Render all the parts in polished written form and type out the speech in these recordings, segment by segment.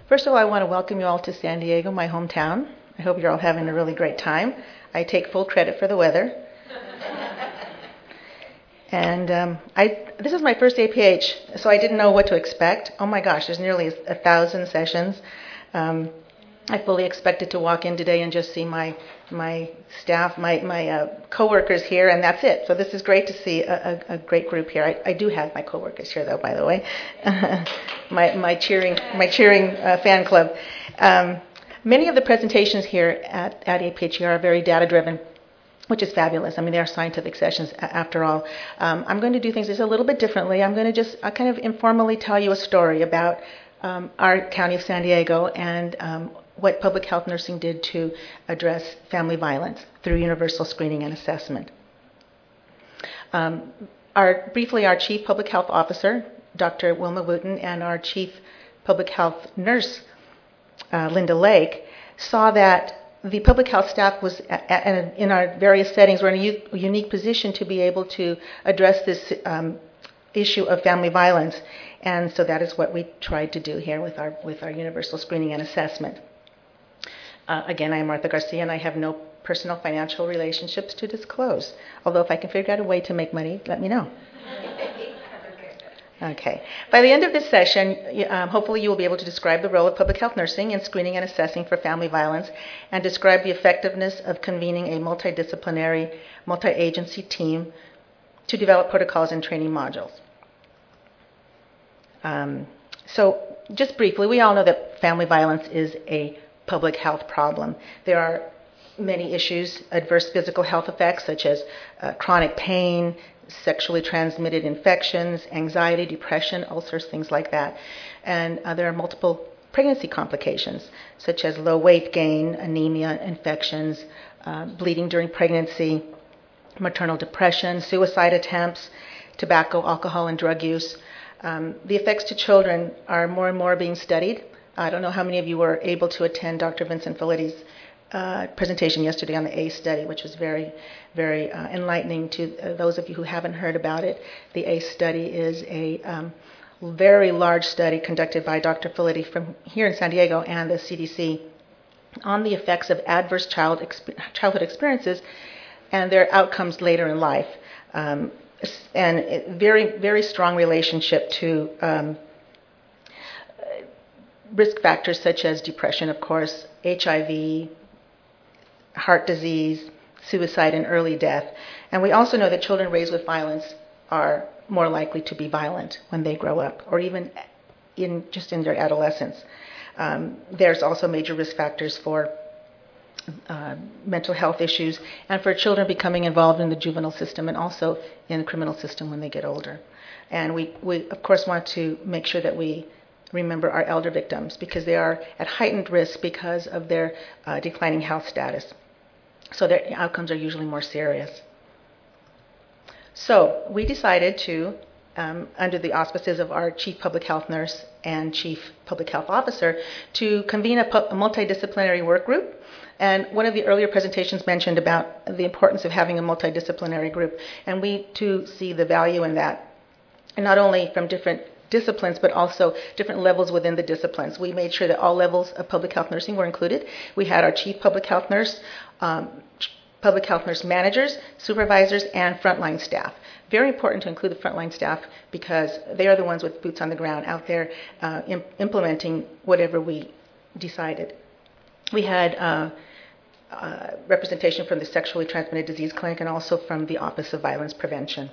First of all, I want to welcome you all to San Diego, my hometown. I hope you're all having a really great time. I take full credit for the weather. And this is my first APH, so I didn't know what to expect. Oh my gosh, there's nearly 1,000 sessions. I fully expected to walk in today and just see my staff, my coworkers here, and that's it. So this is great to see a great group here. I do have my coworkers here, though, by the way, my cheering fan club. Many of the presentations here at APHE are very data-driven, which is fabulous. I mean, they are scientific sessions after all. I'm going to do things just a little bit differently. I'm going to just kind of informally tell you a story about our county of San Diego and what public health nursing did to address family violence through universal screening and assessment. Briefly, our Chief Public Health Officer, Dr. Wilma Wooten, and our Chief Public Health Nurse, Linda Lake, saw that the public health staff was, in our various settings, were in a unique position to be able to address this issue of family violence. And so that is what we tried to do here with our universal screening and assessment. Again, I am Martha Garcia, and I have no personal financial relationships to disclose. Although if I can figure out a way to make money, let me know. Okay. By the end of this session, hopefully you will be able to describe the role of public health nursing in screening and assessing for family violence and describe the effectiveness of convening a multidisciplinary, multi-agency team to develop protocols and training modules. So just briefly, we all know that family violence is a public health problem. There are many issues, adverse physical health effects such as chronic pain, sexually transmitted infections, anxiety, depression, ulcers, things like that. And there are multiple pregnancy complications such as low weight gain, anemia, infections, bleeding during pregnancy, maternal depression, suicide attempts, tobacco, alcohol, and drug use. The effects to children are more and more being studied. I don't know how many of you were able to attend Dr. Vincent Filletti's presentation yesterday on the ACE study, which was very, very enlightening to those of you who haven't heard about it. The ACE study is a very large study conducted by Dr. Filletti from here in San Diego and the CDC on the effects of adverse childhood experiences and their outcomes later in life. And a very, very strong relationship to risk factors such as depression, of course, HIV, heart disease, suicide, and early death. And we also know that children raised with violence are more likely to be violent when they grow up, or even in their adolescence. There's also major risk factors for mental health issues and for children becoming involved in the juvenile system and also in the criminal system when they get older. And we of course want to make sure that we remember our elder victims because they are at heightened risk because of their declining health status. So their outcomes are usually more serious. So we decided to, under the auspices of our Chief Public Health Nurse and Chief Public Health Officer, to convene a multidisciplinary work group. And one of the earlier presentations mentioned about the importance of having a multidisciplinary group. And we, too, see the value in that. And not only from different disciplines, but also different levels within the disciplines. We made sure that all levels of public health nursing were included. We had our chief public health nurse managers, supervisors, and frontline staff. Very important to include the frontline staff because they are the ones with boots on the ground out there implementing whatever we decided. We had representation from the Sexually Transmitted Disease Clinic and also from the Office of Violence Prevention.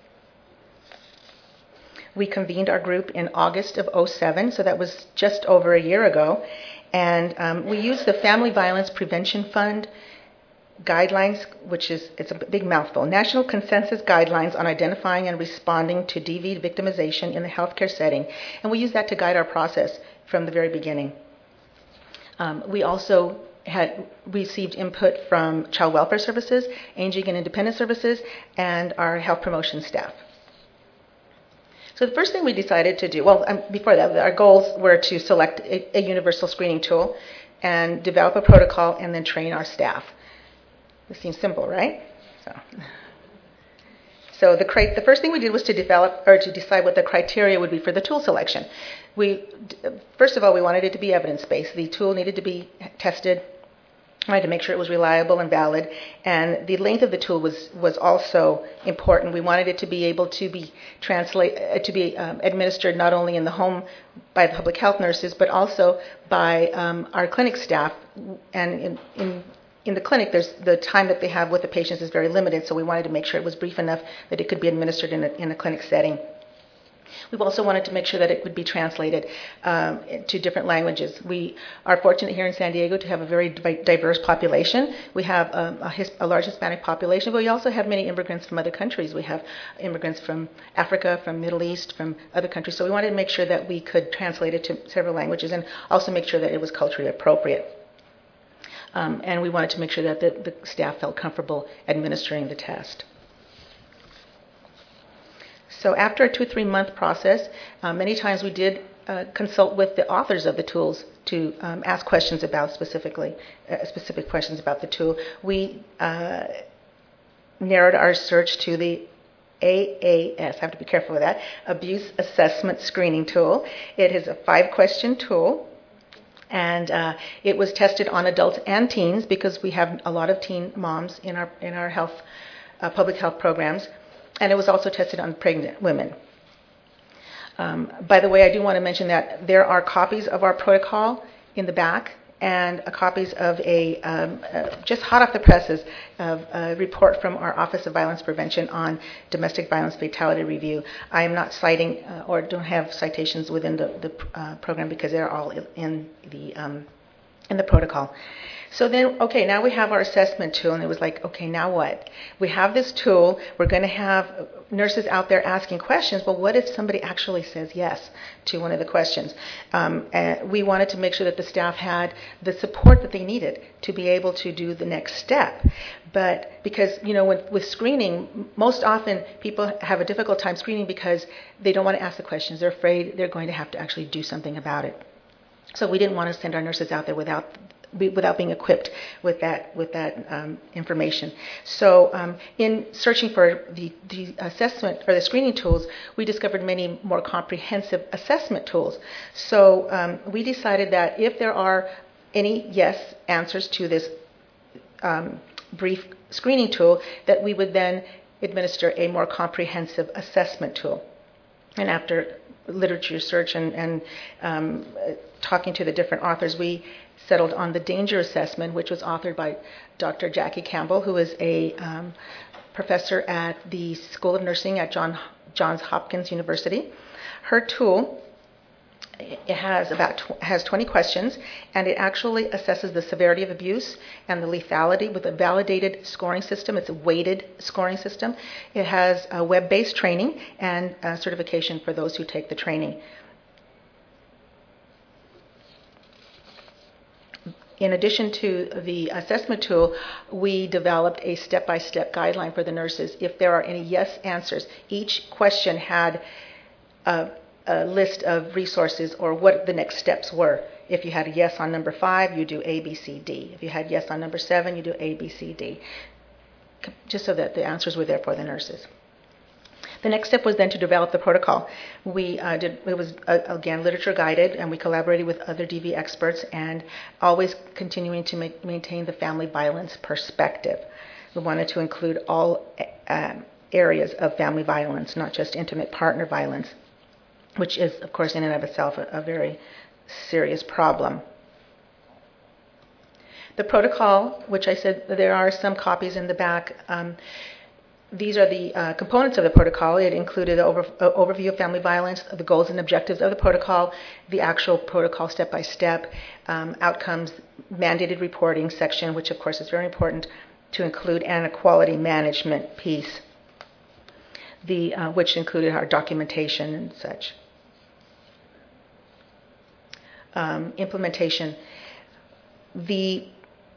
We convened our group in August of 2007, so that was just over a year ago. And we used the Family Violence Prevention Fund guidelines, it's a big mouthful, National Consensus Guidelines on Identifying and Responding to DV Victimization in the Healthcare Setting. And we used that to guide our process from the very beginning. We also had received input from Child Welfare Services, Aging and Independent Services, and our health promotion staff. So the first thing we decided to do, before that, our goals were to select a universal screening tool and develop a protocol and then train our staff. This seems simple, right? So the first thing we did was to develop or to decide what the criteria would be for the tool selection. First of all, we wanted it to be evidence-based. The tool needed to be tested. I wanted to make sure it was reliable and valid, and the length of the tool was also important. We wanted it to be able to be administered not only in the home by the public health nurses, but also by our clinic staff. And in the clinic, the time that they have with the patients is very limited, so we wanted to make sure it was brief enough that it could be administered in a clinic setting. We've also wanted to make sure that it would be translated to different languages. We are fortunate here in San Diego to have a very diverse population. We have a large Hispanic population, but we also have many immigrants from other countries. We have immigrants from Africa, from Middle East, from other countries. So we wanted to make sure that we could translate it to several languages and also make sure that it was culturally appropriate. And we wanted to make sure that the staff felt comfortable administering the test. So after a 2-3 month process, many times we did consult with the authors of the tools to ask questions about specific questions about the tool. We narrowed our search to the AAS, I have to be careful with that, Abuse Assessment Screening Tool. It is a 5-question tool, and it was tested on adults and teens because we have a lot of teen moms in our health public health programs. And it was also tested on pregnant women. By the way, I do want to mention that there are copies of our protocol in the back and copies of just hot off the presses, of a report from our Office of Violence Prevention on domestic violence fatality review. I am not citing or don't have citations within the program because they're all in the protocol. So then, okay, now we have our assessment tool, and it was like, okay, now what? We have this tool. We're going to have nurses out there asking questions, but what if somebody actually says yes to one of the questions? And we wanted to make sure that the staff had the support that they needed to be able to do the next step. But because, with screening, most often people have a difficult time screening because they don't want to ask the questions. They're afraid they're going to have to actually do something about it. So we didn't want to send our nurses out there without being equipped with that information. So in searching for the assessment or the screening tools, we discovered many more comprehensive assessment tools. So we decided that if there are any yes answers to this brief screening tool, that we would then administer a more comprehensive assessment tool. And after literature search and talking to the different authors, we settled on the danger assessment, which was authored by Dr. Jackie Campbell, who is a professor at the School of Nursing at Johns Hopkins University. Her tool, it has 20 questions, and it actually assesses the severity of abuse and the lethality with a validated scoring system. It's a weighted scoring system. It has a web-based training and certification for those who take the training. In addition to the assessment tool, we developed a step-by-step guideline for the nurses. If there are any yes answers, each question had a list of resources or what the next steps were. If you had a yes on number 5, you do A, B, C, D. If you had yes on number 7, you do A, B, C, D, just so that the answers were there for the nurses. The next step was then to develop the protocol. It was, again, literature guided, and we collaborated with other DV experts and always continuing to maintain the family violence perspective. We wanted to include all areas of family violence, not just intimate partner violence, which is, of course, in and of itself a very serious problem. The protocol, which I said there are some copies in the back, these are the components of the protocol. It included an overview of family violence, the goals and objectives of the protocol, the actual protocol step-by-step, outcomes, mandated reporting section, which of course is very important to include, and a quality management piece, which included our documentation and such. Implementation. The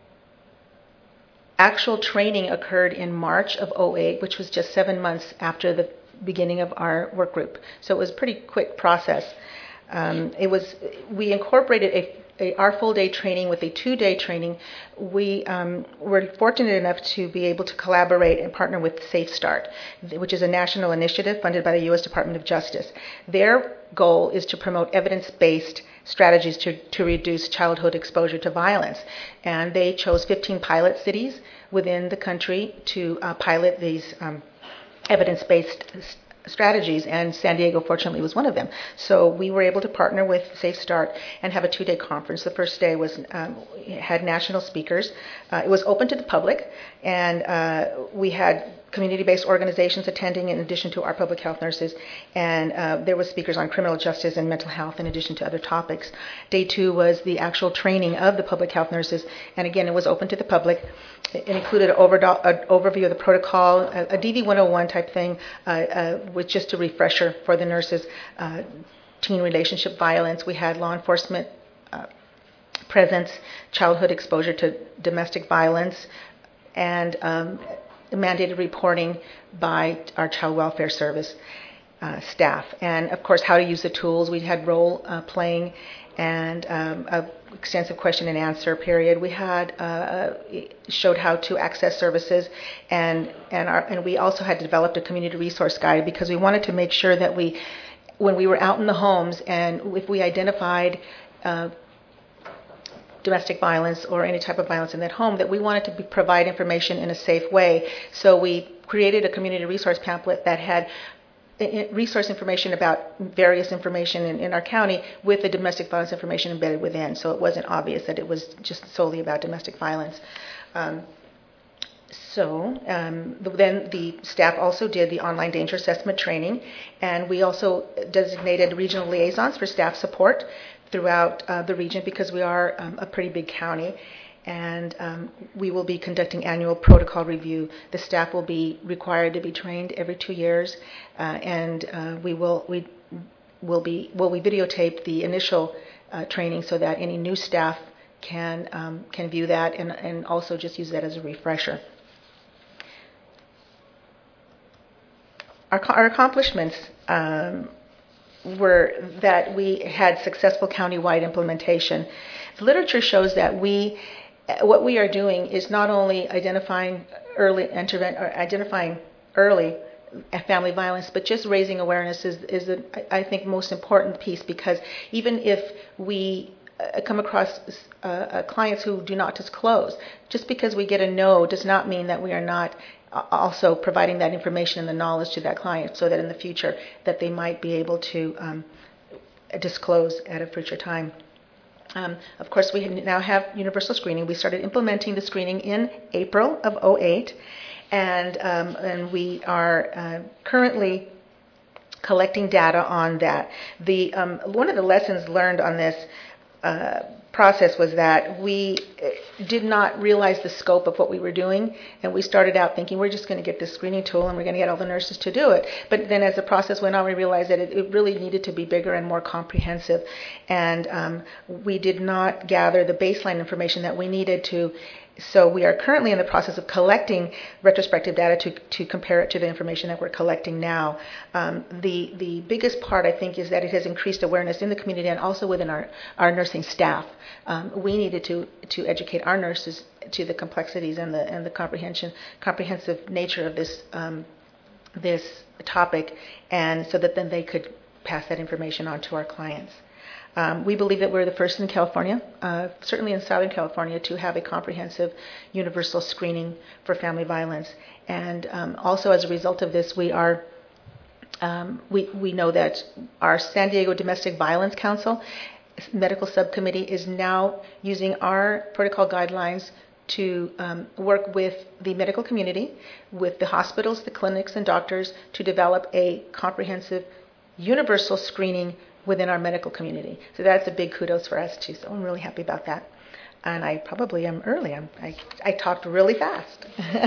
actual training occurred in March of 2008, which was just 7 months after the beginning of our work group. So it was a pretty quick process. We incorporated our full-day training with a 2-day training, we were fortunate enough to be able to collaborate and partner with Safe Start, which is a national initiative funded by the U.S. Department of Justice. Their goal is to promote evidence-based strategies to reduce childhood exposure to violence. And they chose 15 pilot cities within the country to pilot these evidence-based strategies, and San Diego, fortunately, was one of them. So we were able to partner with Safe Start and have a 2-day conference. The first day was had national speakers. It was open to the public, and we had community-based organizations attending in addition to our public health nurses, and there were speakers on criminal justice and mental health in addition to other topics. Day 2 was the actual training of the public health nurses, and again, it was open to the public. It included an overview of the protocol, a DV 101 type thing, with just a refresher for the nurses. Teen relationship violence. We had law enforcement presence, childhood exposure to domestic violence, and mandated reporting by our child welfare service staff. And of course, how to use the tools. We had role playing and an extensive question and answer period. We had showed how to access services, and we also had developed a community resource guide because we wanted to make sure that when we were out in the homes and if we identified domestic violence or any type of violence in that home, that we wanted to provide information in a safe way. So we created a community resource pamphlet that had resource information about various information in our county with the domestic violence information embedded within, so it wasn't obvious that it was just solely about domestic violence. Then the staff also did the online danger assessment training, and we also designated regional liaisons for staff support throughout the region because we are a pretty big county. And we will be conducting annual protocol review. The staff will be required to be trained every 2 years, and we videotape the initial training so that any new staff can view that and also just use that as a refresher. Our accomplishments were that we had successful countywide implementation. The literature shows that what we are doing is not only identifying early family violence, but just raising awareness is I think, most important piece, because even if we come across clients who do not disclose, just because we get a no does not mean that we are not also providing that information and the knowledge to that client so that in the future that they might be able to disclose at a future time. Of course, we now have universal screening. We started implementing the screening in April of 2008, and we are currently collecting data on that. One of the lessons learned on this process was that we did not realize the scope of what we were doing, and we started out thinking we're just going to get this screening tool and we're going to get all the nurses to do it. But then as the process went on, we realized that it really needed to be bigger and more comprehensive, and we did not gather the baseline information that we needed to. So we are currently in the process of collecting retrospective data to compare it to the information that we're collecting now. The biggest part, I think, is that it has increased awareness in the community and also within our nursing staff. We needed to educate our nurses to the complexities and the comprehensive nature of this topic, and so that then they could pass that information on to our clients. We believe that we're the first in California, certainly in Southern California, to have a comprehensive universal screening for family violence. And also as a result of this, we know that our San Diego Domestic Violence Council medical subcommittee is now using our protocol guidelines to work with the medical community, with the hospitals, the clinics, and doctors to develop a comprehensive universal screening within our medical community. So that's a big kudos for us too. So I'm really happy about that. And I probably am early. I talked really fast.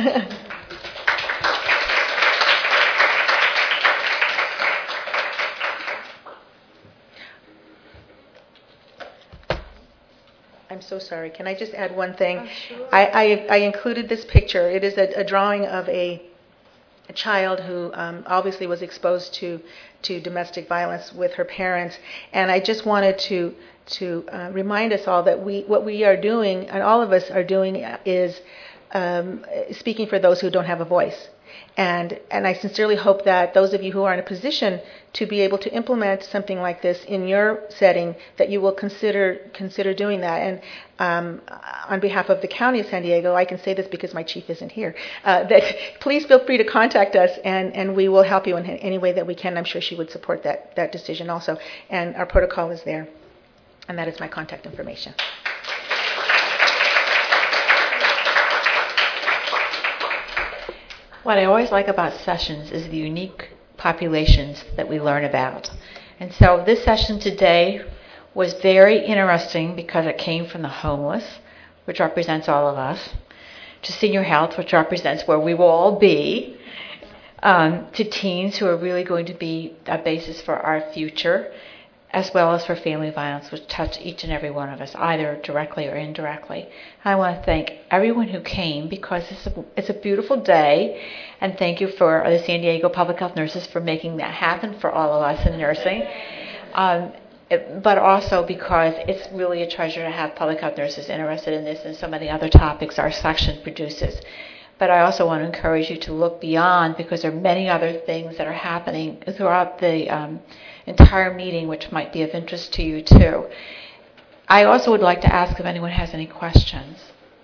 I'm so sorry. Can I just add one thing? Sure. I included this picture. It is a drawing of a child who obviously was exposed to domestic violence with her parents. And I just wanted to remind us all that what we are doing, and all of us are doing, is speaking for those who don't have a voice. And I sincerely hope that those of you who are in a position to be able to implement something like this in your setting, that you will consider doing that. And on behalf of the County of San Diego, I can say this because my chief isn't here, that please feel free to contact us, and we will help you in any way that we can. I'm sure she would support that decision also. And our protocol is there. And that is my contact information. What I always like about sessions is the unique populations that we learn about. And so this session today was very interesting because it came from the homeless, which represents all of us, to senior health, which represents where we will all be, to teens, who are really going to be a basis for our future, as well as for family violence, which touch each and every one of us, either directly or indirectly. I want to thank everyone who came, because it's a beautiful day, and thank you for the San Diego Public Health Nurses for making that happen for all of us in nursing. But also because it's really a treasure to have public health nurses interested in this and some of the other topics our section produces. But I also want to encourage you to look beyond, because there are many other things that are happening throughout the entire meeting which might be of interest to you too. I also would like to ask if anyone has any questions.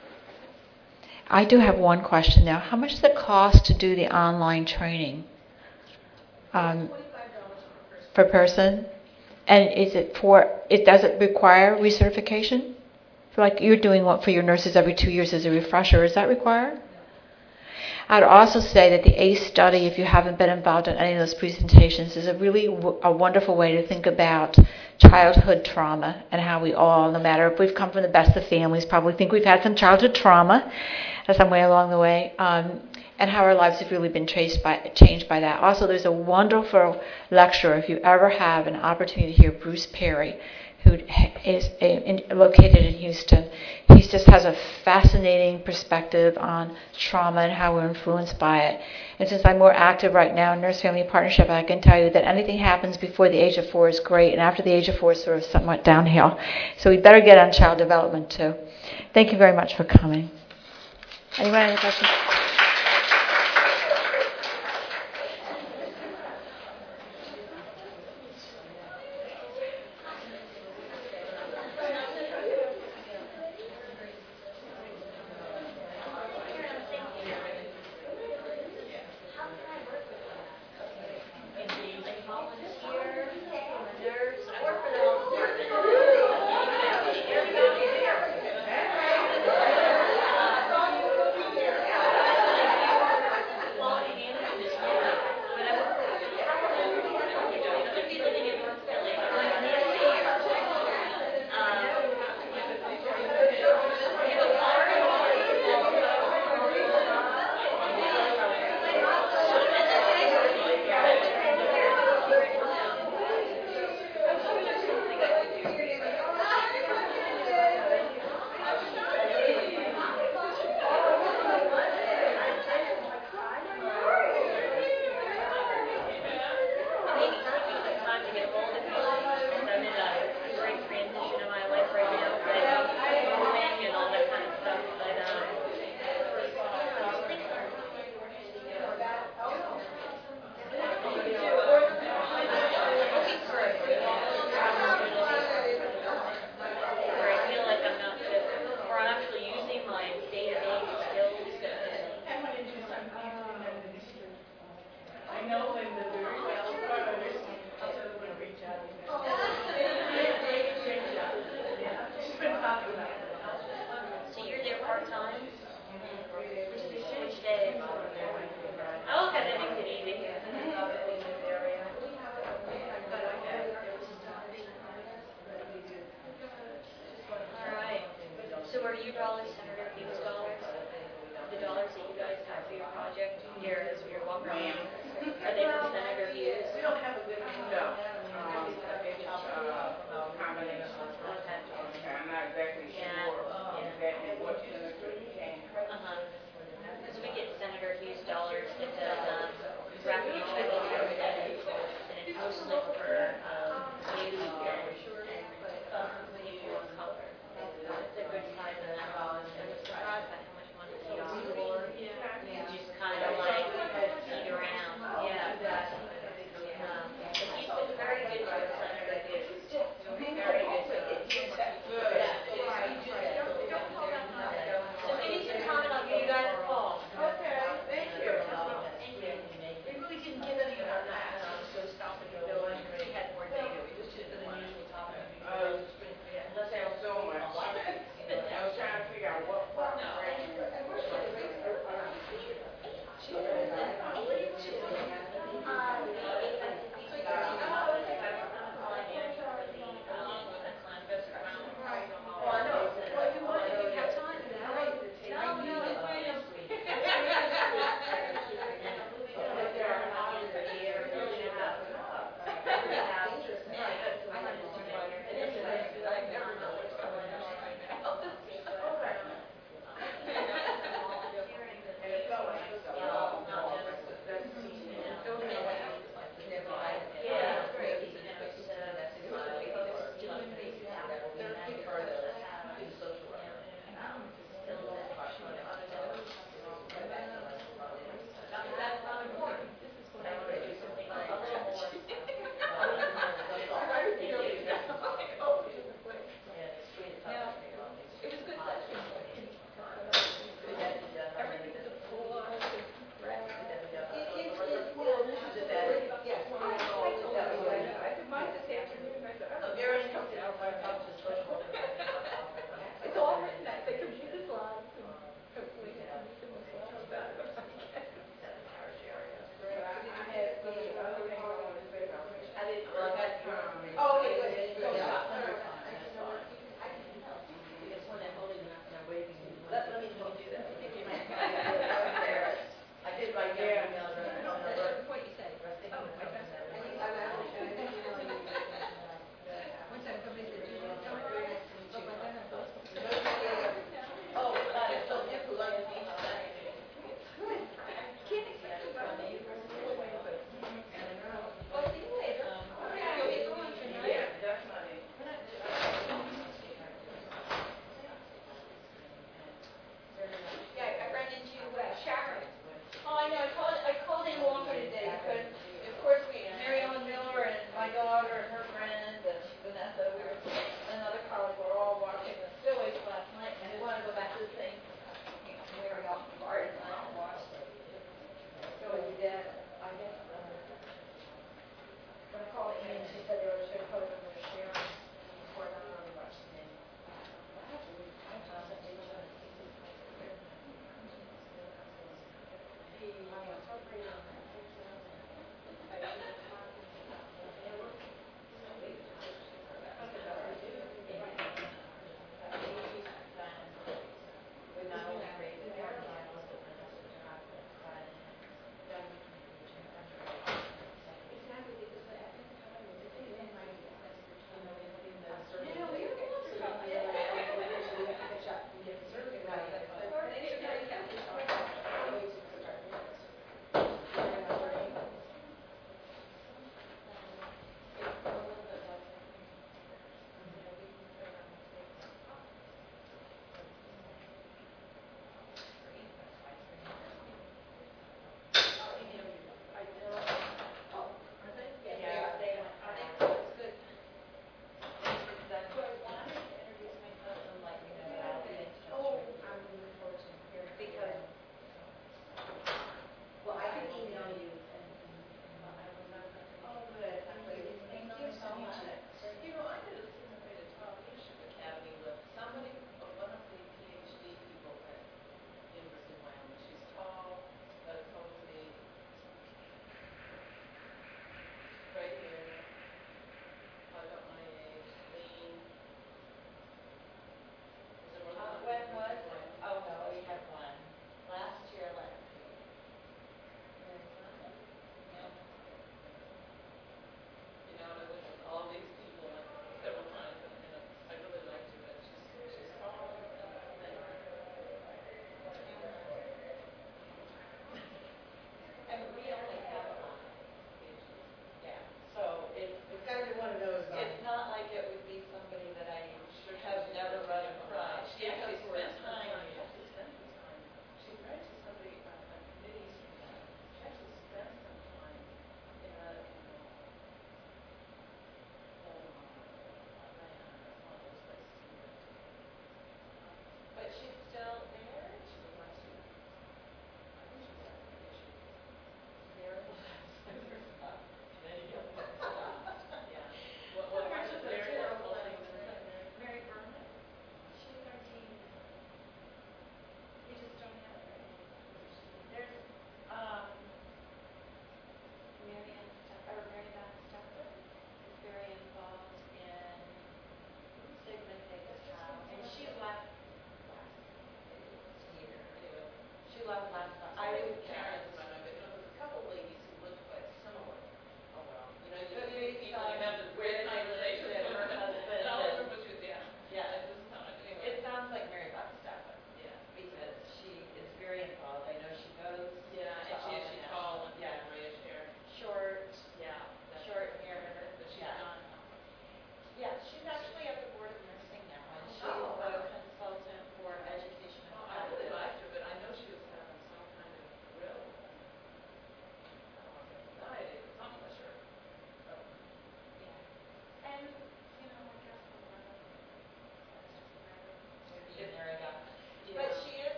I do have one question now. How much does it cost to do the online training? $25 per person. And does it require recertification? Like you're doing what for your nurses every 2 years as a refresher, is that required? I'd also say that the ACE study, if you haven't been involved in any of those presentations, is a really a wonderful way to think about childhood trauma, and how we all, no matter if we've come from the best of families, probably think we've had some childhood trauma some way along the way, and how our lives have really been changed by that. Also, there's a wonderful lecture, if you ever have an opportunity to hear Bruce Perry, who is located in Houston. He just has a fascinating perspective on trauma and how we're influenced by it. And since I'm more active right now in Nurse Family Partnership, I can tell you that anything happens before the age of 4 is great, and after the age of 4 is sort of somewhat downhill. So we better get on child development too. Thank you very much for coming. Anyone have any questions?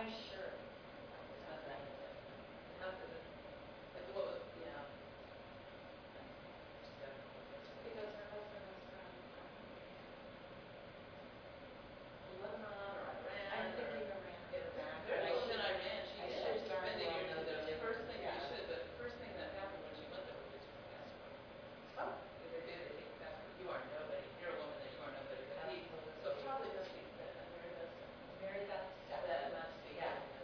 I'm sure. How's that? How's it? Like, what was, yeah. Because her husband was from Lebanon or Iran. I'm thinking Iran. Iran. Well, in Iran, she did. She's been there. You know, the first thing you should, the first thing that happened when she went there was lose her passport. Oh. Because they did, they take the passport. You are nobody. You're a woman that you are nobody. But he, so it probably does speak that. Mary does. Mary does. That must be. Yeah.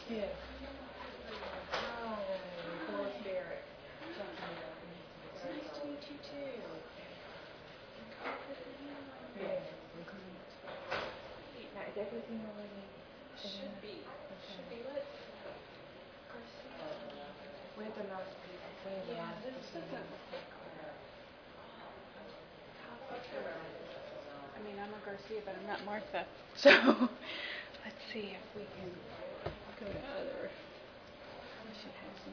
Yes. Phyllis Barrett. Nice to meet you too. Yeah. Now, is everything already? Should be. Should be. Let's. We're the last people. Yeah, this doesn't look like her. I mean, I'm a Garcia, but I'm not Martha. So, let's see if we can go to other. We should have some.